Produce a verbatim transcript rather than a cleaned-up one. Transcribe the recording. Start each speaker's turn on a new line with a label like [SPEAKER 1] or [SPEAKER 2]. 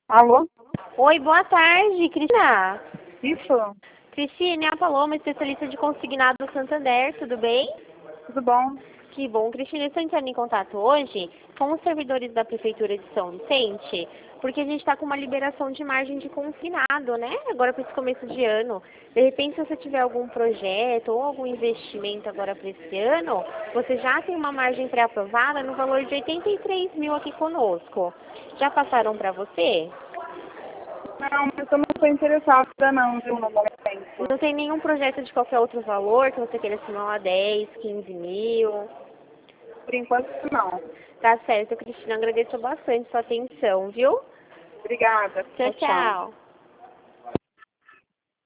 [SPEAKER 1] Alô?
[SPEAKER 2] Oi, boa tarde, Cristina.
[SPEAKER 1] Isso?
[SPEAKER 2] Cristina, é a Paloma, especialista de consignado do Santander, tudo bem?
[SPEAKER 1] Tudo bom?
[SPEAKER 2] Que bom, Cristina, eu estou entrando em contato hoje com os servidores da Prefeitura de São Vicente, porque a gente está com uma liberação de margem de consignado, né? Agora para esse começo de ano. De repente, se você tiver algum projeto ou algum investimento agora para esse ano, você já tem uma margem pré-aprovada no valor de oitenta e três mil aqui conosco. Já passaram para você?
[SPEAKER 1] Não, mas eu não estou interessada não, viu, no momento.
[SPEAKER 2] Não tem nenhum projeto de qualquer outro valor que você queira acima a dez, quinze mil?
[SPEAKER 1] Por enquanto, não.
[SPEAKER 2] Tá certo, Cristina. Agradeço bastante sua atenção, viu?
[SPEAKER 1] Obrigada.
[SPEAKER 2] Tchau,
[SPEAKER 1] Tchau, tchau.
[SPEAKER 2] tchau.